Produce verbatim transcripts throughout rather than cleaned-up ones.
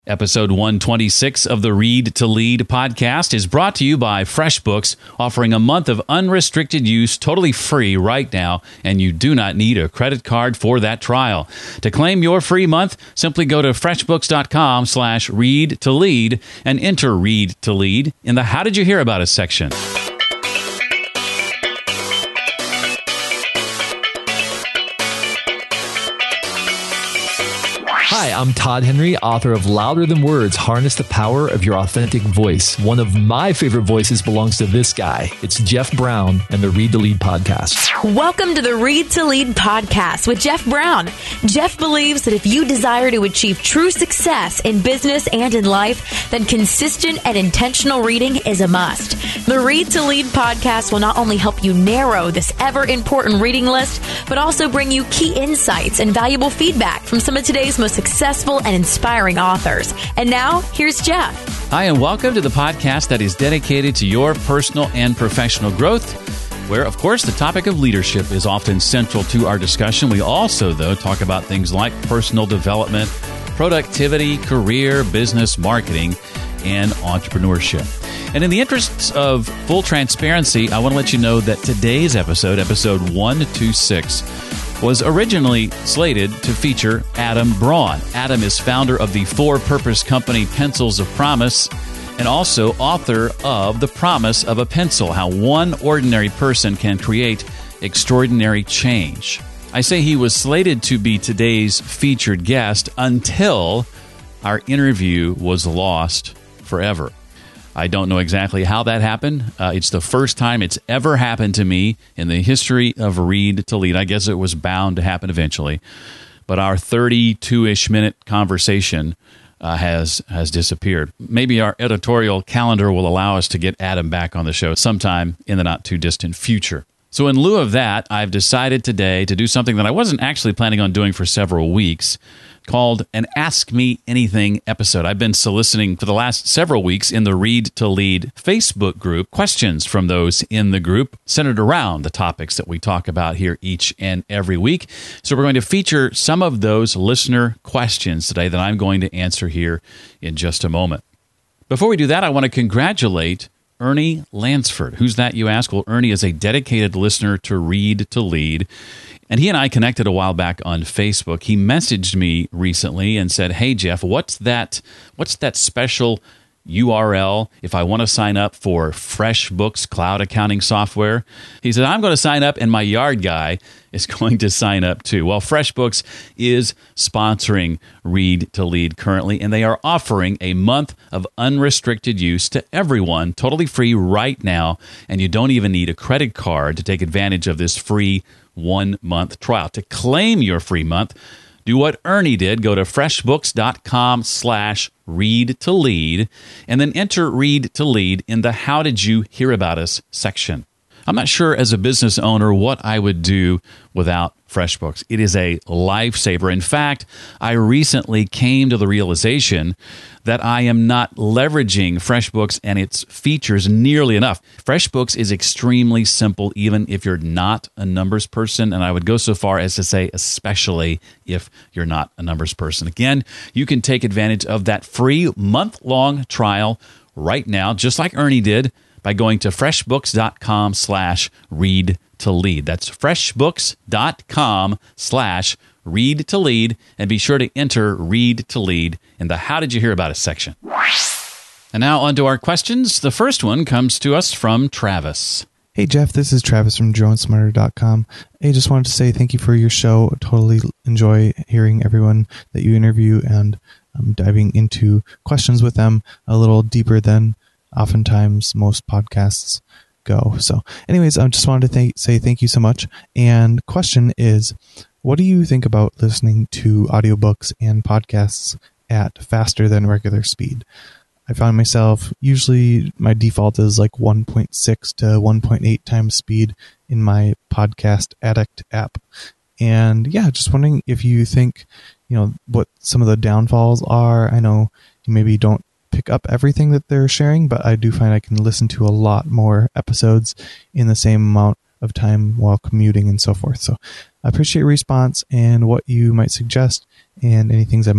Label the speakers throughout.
Speaker 1: Episode one twenty-six of the Read to Lead podcast is brought to you by FreshBooks, offering a month of unrestricted use totally free right now, and you do not need a credit card for that trial. To claim your free month, simply go to freshbooks.com slash read to lead and enter Read to Lead in the How Did You Hear About Us section.
Speaker 2: Hi, I'm Todd Henry, author of Louder Than Words, Harness the Power of Your Authentic Voice. One of my favorite voices belongs to this guy. It's Jeff Brown and the Read to Lead podcast.
Speaker 3: Welcome to the Read to Lead podcast with Jeff Brown. Jeff believes that if you desire to achieve true success in business and in life, then consistent and intentional reading is a must. The Read to Lead podcast will not only help you narrow this ever-important reading list, but also bring you key insights and valuable feedback from some of today's most successful and inspiring authors. And now, here's Jeff.
Speaker 1: Hi, and welcome to the podcast that is dedicated to your personal and professional growth, where, of course, the topic of leadership is often central to our discussion. We also, though, talk about things like personal development, productivity, career, business, marketing, and entrepreneurship. And in the interests of full transparency, I want to let you know that today's episode, episode one twenty-six, was originally slated to feature Adam Braun. Adam is founder of the for-purpose company Pencils of Promise and also author of The Promise of a Pencil, How One Ordinary Person Can Create Extraordinary Change. I say he was slated to be today's featured guest until our interview was lost forever. I don't know exactly how that happened. Uh, it's the first time it's ever happened to me in the history of Read to Lead. I guess it was bound to happen eventually. But our thirty-two-ish minute conversation uh, has has disappeared. Maybe our editorial calendar will allow us to get Adam back on the show sometime in the not-too-distant future. So in lieu of that, I've decided today to do something that I wasn't actually planning on doing for several weeks, called an Ask Me Anything episode. I've been soliciting for the last several weeks in the Read to Lead Facebook group questions from those in the group centered around the topics that we talk about here each and every week. So we're going to feature some of those listener questions today that I'm going to answer here in just a moment. Before we do that, I want to congratulate Ernie Lansford. Who's that, you ask? Well, Ernie is a dedicated listener to Read to Lead, and he and I connected a while back on Facebook. He messaged me recently and said, "Hey, Jeff, what's that, what's that special U R L if I want to sign up for FreshBooks cloud accounting software?" He said, "I'm going to sign up, and my yard guy is going to sign up too." Well, FreshBooks is sponsoring Read to Lead currently, and they are offering a month of unrestricted use to everyone, totally free right now, and you don't even need a credit card to take advantage of this free one-month trial. To claim your free month, do what Ernie did. Go to freshbooks.com slash read to lead and then enter Read to Lead in the How Did You Hear About Us section. I'm not sure as a business owner what I would do without FreshBooks. It is a lifesaver. In fact, I recently came to the realization that I am not leveraging FreshBooks and its features nearly enough. FreshBooks is extremely simple, even if you're not a numbers person, and I would go so far as to say especially if you're not a numbers person. Again, you can take advantage of that free month-long trial right now, just like Ernie did, by going to freshbooks.com slash read to lead. That's freshbooks.com slash read to lead, and be sure to enter Read to Lead in the How Did You Hear About Us section. And now on to our questions. The first one comes to us from Travis.
Speaker 4: Hey, Jeff, this is Travis from joe and smarter dot com. I just wanted to say thank you for your show. Totally enjoy hearing everyone that you interview and um, diving into questions with them a little deeper than oftentimes most podcasts go. So anyways, I just wanted to th- say thank you so much. And question is, what do you think about listening to audiobooks and podcasts at faster than regular speed? I found myself, usually my default is like one point six to one point eight times speed in my Podcast Addict app. And yeah, just wondering if you think, you know, what some of the downfalls are. I know you maybe don't pick up everything that they're sharing, but I do find I can listen to a lot more episodes in the same amount of time while commuting and so forth. So I appreciate your response and what you might suggest and any things I might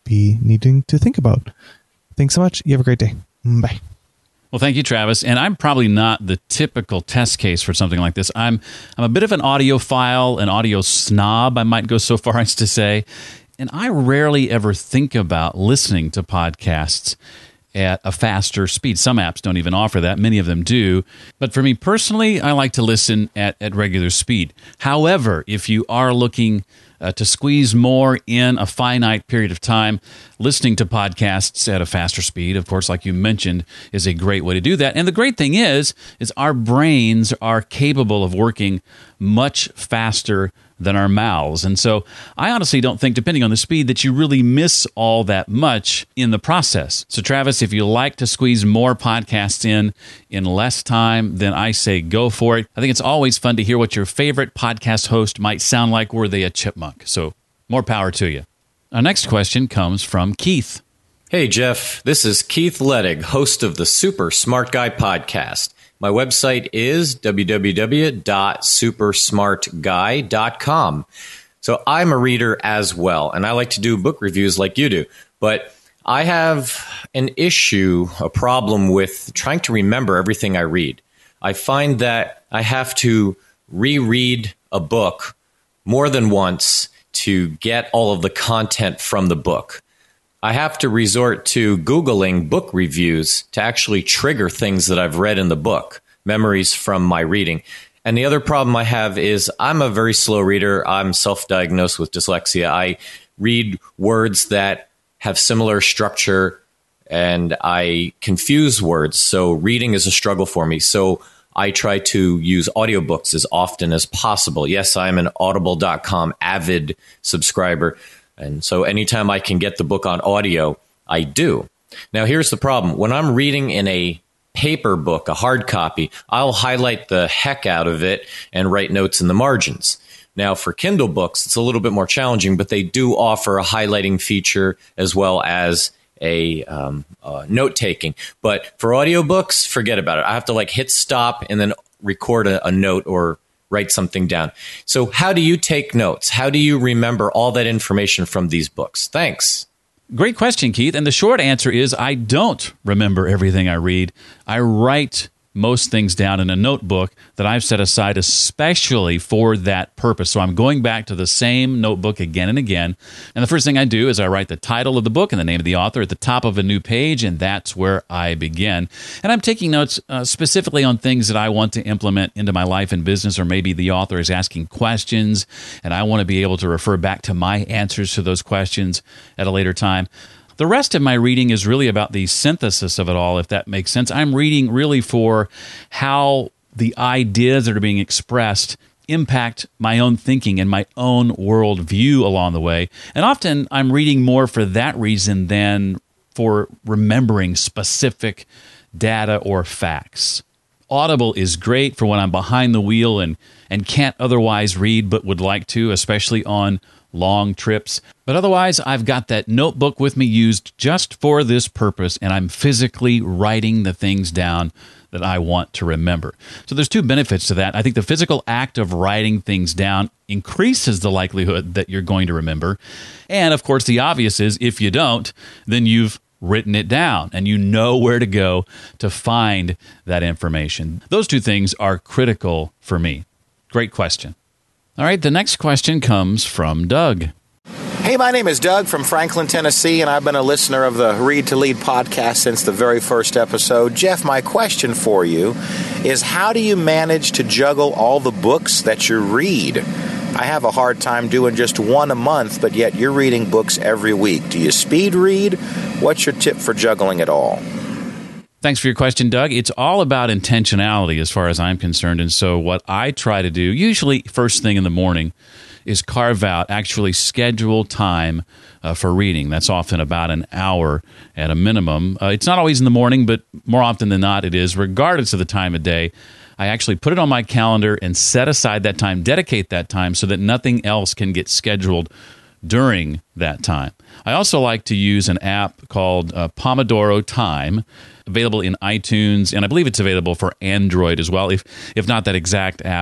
Speaker 4: be needing to think about. Thanks so much. You have a great day. Bye.
Speaker 1: Well, thank you, Travis. And I'm probably not the typical test case for something like this. I'm I'm a bit of an audiophile, an audio snob, I might go so far as to say. And I rarely ever think about listening to podcasts at a faster speed. Some apps don't even offer that. Many of them do. But for me personally, I like to listen at, at regular speed. However, if you are looking uh, to squeeze more in a finite period of time, listening to podcasts at a faster speed, of course, like you mentioned, is a great way to do that. And the great thing is, is our brains are capable of working much faster than our mouths. And so I honestly don't think, depending on the speed, that you really miss all that much in the process. So Travis, if you like to squeeze more podcasts in in less time, then I say go for it. I think it's always fun to hear what your favorite podcast host might sound like were they a chipmunk. So more power to you. Our next question comes from Keith.
Speaker 5: Hey, Jeff. This is Keith Ledig, host of the Super Smart Guy podcast. My website is w w w dot super smart guy dot com. So I'm a reader as well, and I like to do book reviews like you do. But I have an issue, a problem with trying to remember everything I read. I find that I have to reread a book more than once to get all of the content from the book. I have to resort to Googling book reviews to actually trigger things that I've read in the book, memories from my reading. And the other problem I have is I'm a very slow reader. I'm self-diagnosed with dyslexia. I read words that have similar structure and I confuse words. So reading is a struggle for me. So I try to use audiobooks as often as possible. Yes, I'm an audible dot com avid subscriber. And so anytime I can get the book on audio, I do. Now, here's the problem. When I'm reading in a paper book, a hard copy, I'll highlight the heck out of it and write notes in the margins. Now, for Kindle books, it's a little bit more challenging, but they do offer a highlighting feature as well as a um, uh, note-taking. But for audiobooks, forget about it. I have to like hit stop and then record a, a note or write something down. So how do you take notes? How do you remember all that information from these books? Thanks.
Speaker 1: Great question, Keith. And the short answer is I don't remember everything I read. I write most things down in a notebook that I've set aside especially for that purpose. So I'm going back to the same notebook again and again. And the first thing I do is I write the title of the book and the name of the author at the top of a new page, and that's where I begin. And I'm taking notes uh, specifically on things that I want to implement into my life and business, or maybe the author is asking questions, and I want to be able to refer back to my answers to those questions at a later time. The rest of my reading is really about the synthesis of it all, if that makes sense. I'm reading really for how the ideas that are being expressed impact my own thinking and my own worldview along the way. And often I'm reading more for that reason than for remembering specific data or facts. Audible is great for when I'm behind the wheel and, and can't otherwise read but would like to, especially on long trips. But otherwise, I've got that notebook with me used just for this purpose, and I'm physically writing the things down that I want to remember. So there's two benefits to that. I think the physical act of writing things down increases the likelihood that you're going to remember. And of course, the obvious is if you don't, then you've written it down and you know where to go to find that information. Those two things are critical for me. Great question. All right, the next question comes from Doug.
Speaker 6: Hey, my name is Doug from Franklin, Tennessee, and I've been a listener of the Read to Lead podcast since the very first episode. Jeff, my question for you is how do you manage to juggle all the books that you read? I have a hard time doing just one a month, but yet you're reading books every week. Do you speed read? What's your tip for juggling it all?
Speaker 1: Thanks for your question, Doug. It's all about intentionality as far as I'm concerned. And so what I try to do, usually first thing in the morning, is carve out, actually schedule time uh, for reading. That's often about an hour at a minimum. Uh, it's not always in the morning, but more often than not it is, regardless of the time of day. I actually put it on my calendar and set aside that time, dedicate that time so that nothing else can get scheduled during that time. I also like to use an app called uh, Pomodoro Time, available in iTunes, and I believe it's available for Android as well, if if not that exact app.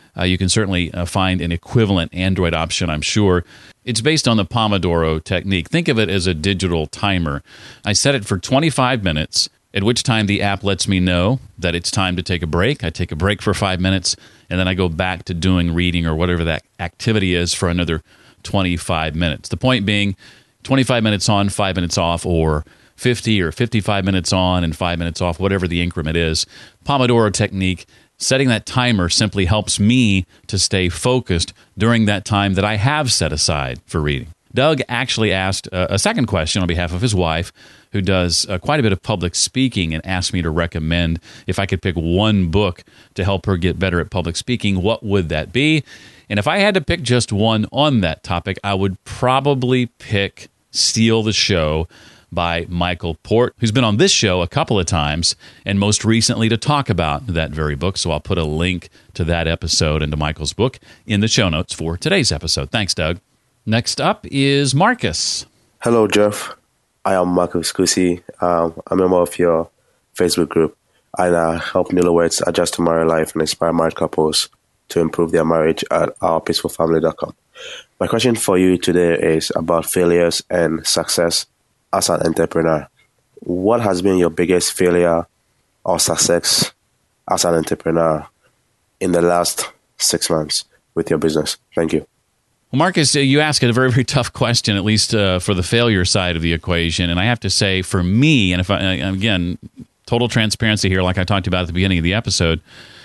Speaker 1: Uh, you can certainly uh, find an equivalent Android option, I'm sure. It's based on the Pomodoro technique. Think of it as a digital timer. I set it for twenty-five minutes, at which time the app lets me know that it's time to take a break. I take a break for five minutes, and then I go back to doing reading or whatever that activity is for another twenty-five minutes. The point being, twenty-five minutes on, five minutes off, or fifty or fifty-five minutes on and five minutes off, whatever the increment is. Pomodoro technique, setting that timer simply helps me to stay focused during that time that I have set aside for reading. Doug actually asked a, a second question on behalf of his wife, who does uh, quite a bit of public speaking, and asked me to recommend if I could pick one book to help her get better at public speaking, what would that be? And if I had to pick just one on that topic, I would probably pick Steal the Show by Michael Port, who's been on this show a couple of times, and most recently to talk about that very book. So I'll put a link to that episode and to Michael's book in the show notes for today's episode. Thanks, Doug. Next up is Marcus.
Speaker 7: Hello, Jeff. I am Marcus Kusi. Um, I'm a member of your Facebook group, and I help newlyweds adjust to married life and inspire married couples to improve their marriage at our peaceful family dot com. My question for you today is about failures and success as an entrepreneur. What has been your biggest failure or success as an entrepreneur in the last six months with your business? Thank you.
Speaker 1: Well, Marcus, you ask a very, very tough question, at least uh, for the failure side of the equation. And I have to say, for me, and if I, again, total transparency here, like I talked about at the beginning of the episode,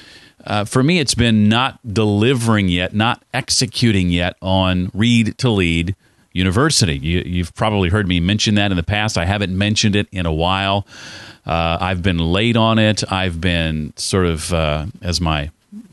Speaker 1: uh, for me, it's been not delivering yet, not executing yet on Read to Lead University. You, you've probably heard me mention that in the past. I haven't mentioned it in a while. Uh, I've been late on it. I've been sort of, uh, as my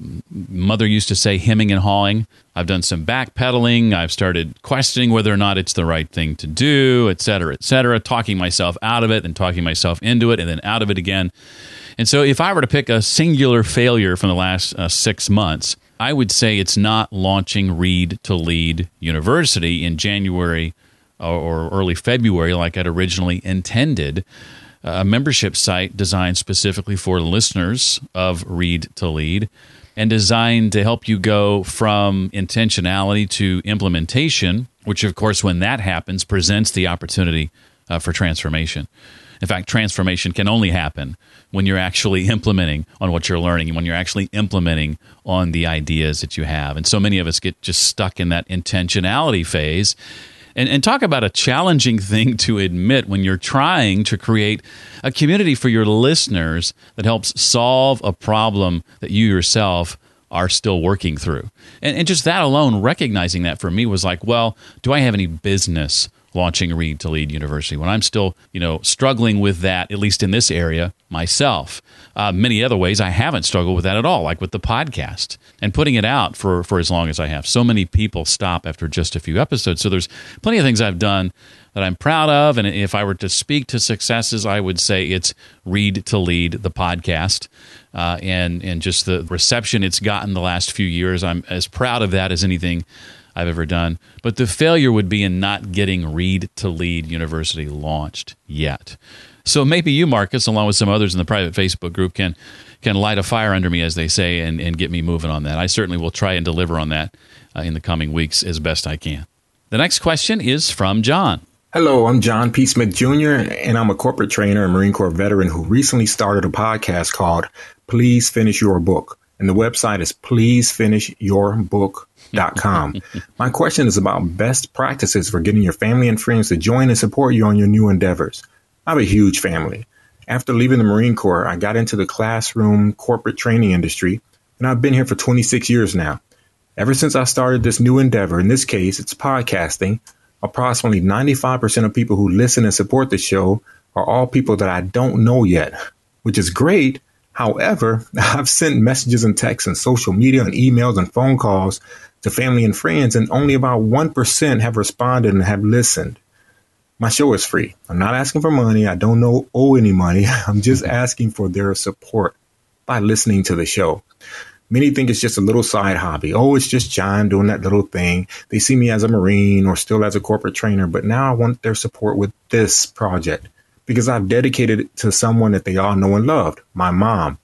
Speaker 1: mother used to say, hemming and hawing. I've done some backpedaling. I've started questioning whether or not it's the right thing to do, et cetera, et cetera, talking myself out of it and talking myself into it and then out of it again. And so if I were to pick a singular failure from the last uh, six months, I would say it's not launching Read to Lead University in January or early February like I'd originally intended, a membership site designed specifically for listeners of Read to Lead and designed to help you go from intentionality to implementation, which, of course, when that happens, presents the opportunity uh, for transformation. In fact, transformation can only happen when you're actually implementing on what you're learning and when you're actually implementing on the ideas that you have. And so many of us get just stuck in that intentionality phase. And, and talk about a challenging thing to admit when you're trying to create a community for your listeners that helps solve a problem that you yourself are still working through. And, and just that alone, recognizing that for me was like, well, do I have any business launching Read to Lead University when I'm still, you know, struggling with that, at least in this area, myself? Uh, many other ways I haven't struggled with that at all, like with the podcast and putting it out for, for as long as I have. So many people stop after just a few episodes. So there's plenty of things I've done that I'm proud of. And if I were to speak to successes, I would say it's Read to Lead, the podcast, uh, and, and just the reception it's gotten the last few years. I'm as proud of that as anything I've ever done. But the failure would be in not getting Read to Lead University launched yet. So maybe you, Marcus, along with some others in the private Facebook group, can can light a fire under me, as they say, and, and get me moving on that. I certainly will try and deliver on that uh, in the coming weeks as best I can. The next question is from John.
Speaker 8: Hello, I'm John P. Smith Junior, and I'm a corporate trainer and Marine Corps veteran who recently started a podcast called Please Finish Your Book. And the website is please finish your book dot com. My question is about best practices for getting your family and friends to join and support you on your new endeavors. I have a huge family. After leaving the Marine Corps, I got into the classroom corporate training industry, and I've been here for twenty-six years now. Ever since I started this new endeavor, in this case, it's podcasting, approximately ninety-five percent of people who listen and support the show are all people that I don't know yet, which is great. However, I've sent messages and texts and social media and emails and phone calls to family and friends, and only about one percent have responded and have listened. My show is free. I'm not asking for money. I don't know, owe any money. I'm just asking for their support by listening to the show. Many think it's just a little side hobby. Oh, it's just John doing that little thing. They see me as a Marine or still as a corporate trainer, but now I want their support with this project because I've dedicated it to someone that they all know and loved, my mom.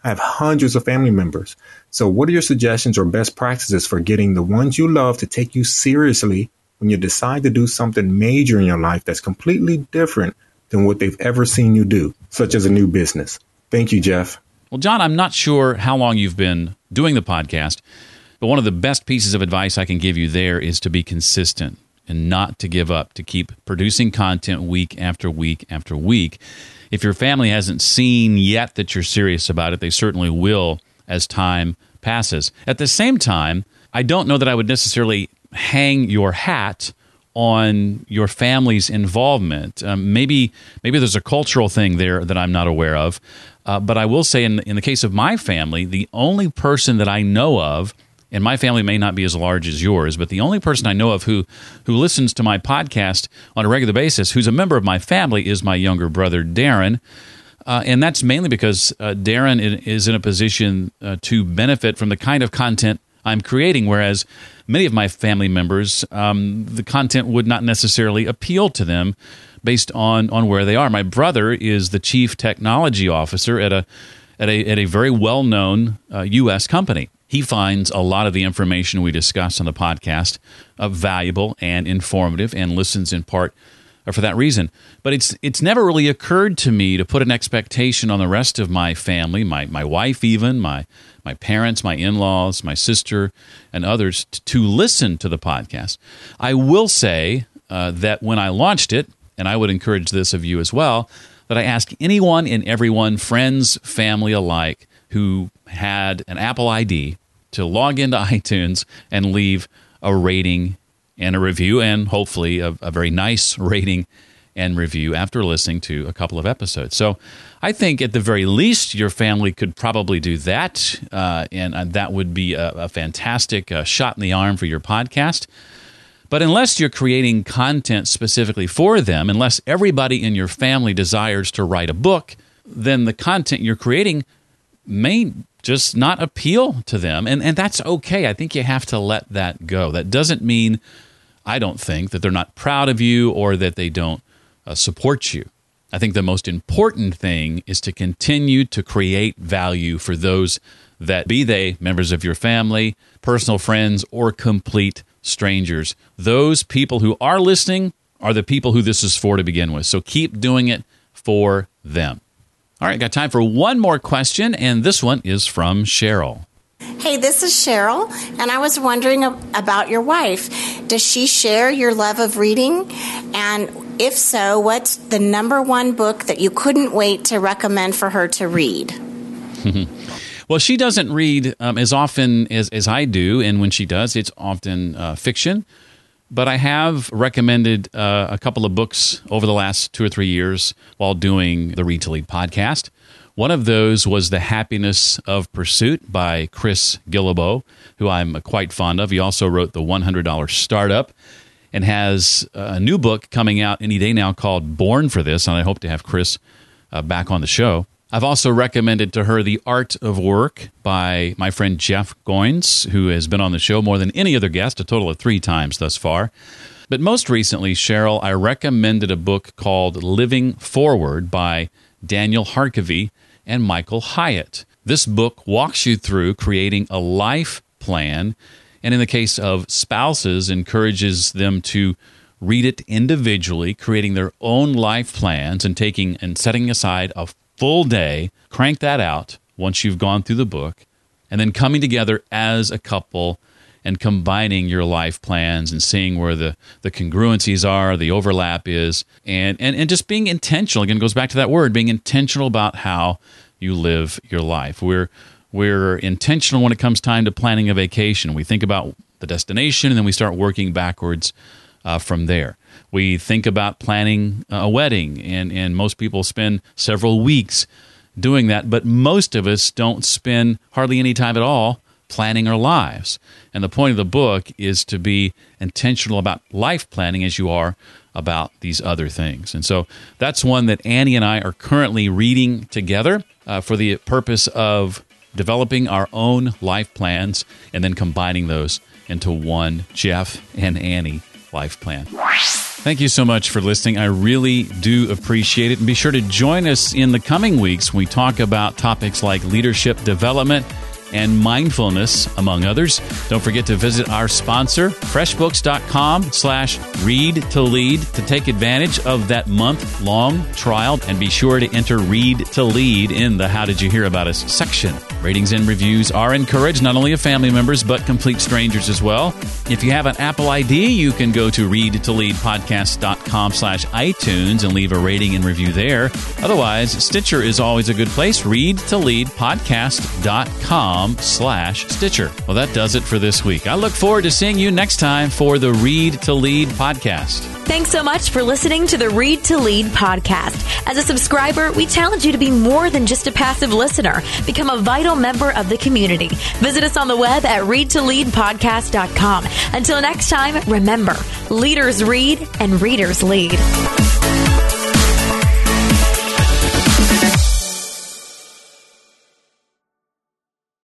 Speaker 8: I have hundreds of family members. So what are your suggestions or best practices for getting the ones you love to take you seriously when you decide to do something major in your life that's completely different than what they've ever seen you do, such as a new business? Thank you, Jeff.
Speaker 1: Well, John, I'm not sure how long you've been doing the podcast, but one of the best pieces of advice I can give you there is to be consistent and not to give up, to keep producing content week after week after week. If your family hasn't seen yet that you're serious about it, they certainly will as time passes. At the same time, I don't know that I would necessarily hang your hat on your family's involvement. Um, maybe maybe there's a cultural thing there that I'm not aware of. Uh, but I will say in, in the case of my family, the only person that I know of, and my family may not be as large as yours, but the only person I know of who who listens to my podcast on a regular basis, who's a member of my family, is my younger brother, Darren. Uh, and that's mainly because uh, Darren is in a position uh, to benefit from the kind of content I'm creating, whereas many of my family members, um, the content would not necessarily appeal to them based on, on where they are. My brother is the chief technology officer at a at a, at a very well-known uh, U S company. He finds a lot of the information we discuss on the podcast uh, valuable and informative, and listens in part uh, for that reason. But it's it's never really occurred to me to put an expectation on the rest of my family, my my wife even, my my parents, my in-laws, my sister, and others t- to listen to the podcast. I will say uh, that when I launched it, and I would encourage this of you as well, that I ask anyone and everyone, friends, family alike, who had an Apple I D to log into iTunes and leave a rating and a review, and hopefully a, a very nice rating and review after listening to a couple of episodes. So I think at the very least, your family could probably do that, uh, and uh, that would be a, a fantastic uh, shot in the arm for your podcast. But unless you're creating content specifically for them, unless everybody in your family desires to write a book, then the content you're creating may just not appeal to them. And, and that's okay. I think you have to let that go. That doesn't mean, I don't think, that they're not proud of you or that they don't uh, support you. I think the most important thing is to continue to create value for those that, be they members of your family, personal friends, or complete strangers. Those people who are listening are the people who this is for to begin with. So keep doing it for them. All right, got time for one more question, and this one is from Cheryl.
Speaker 9: Hey, this is Cheryl, and I was wondering about your wife. Does she share your love of reading? And if so, what's the number one book that you couldn't wait to recommend for her to read?
Speaker 1: Well, she doesn't read um, as often as, as I do, and when she does, it's often uh, fiction. But I have recommended uh, a couple of books over the last two or three years while doing the Read to Lead podcast. One of those was The Happiness of Pursuit by Chris Guillebeau, who I'm quite fond of. He also wrote The one hundred dollar Startup and has a new book coming out any day now called Born for This, and I hope to have Chris uh, back on the show. I've also recommended to her The Art of Work by my friend Jeff Goins, who has been on the show more than any other guest, a total of three times thus far. But most recently, Cheryl, I recommended a book called Living Forward by Daniel Harkavy and Michael Hyatt. This book walks you through creating a life plan, and in the case of spouses, encourages them to read it individually, creating their own life plans and taking and setting aside a full day, crank that out once you've gone through the book, and then coming together as a couple and combining your life plans and seeing where the, the congruencies are, the overlap is, and, and, and just being intentional. Again, it goes back to that word, being intentional about how you live your life. We're, we're intentional when it comes time to planning a vacation. We think about the destination, and then we start working backwards uh, from there. We think about planning a wedding, and, and most people spend several weeks doing that, but most of us don't spend hardly any time at all planning our lives. And the point of the book is to be intentional about life planning as you are about these other things. And so that's one that Annie and I are currently reading together uh, for the purpose of developing our own life plans and then combining those into one Jeff and Annie life plan. Thank you so much for listening. I really do appreciate it. And be sure to join us in the coming weeks when we talk about topics like leadership development and mindfulness, among others. Don't forget to visit our sponsor, freshbooks.com slash read to lead to take advantage of that month-long trial. And be sure to enter Read to Lead in the How Did You Hear About Us section. Ratings and reviews are encouraged, not only of family members, but complete strangers as well. If you have an Apple I D, you can go to read to lead podcast dot com slash iTunes and leave a rating and review there. Otherwise, Stitcher is always a good place, read to lead podcast dot com slash Stitcher. Well, that does it for this week. I look forward to seeing you next time for the Read to Lead podcast.
Speaker 3: Thanks so much for listening to the Read to Lead podcast. As a subscriber, we challenge you to be more than just a passive listener. Become a vital member of the community. Visit us on the web at read to lead podcast dot com. Until next time, remember, leaders read and readers lead.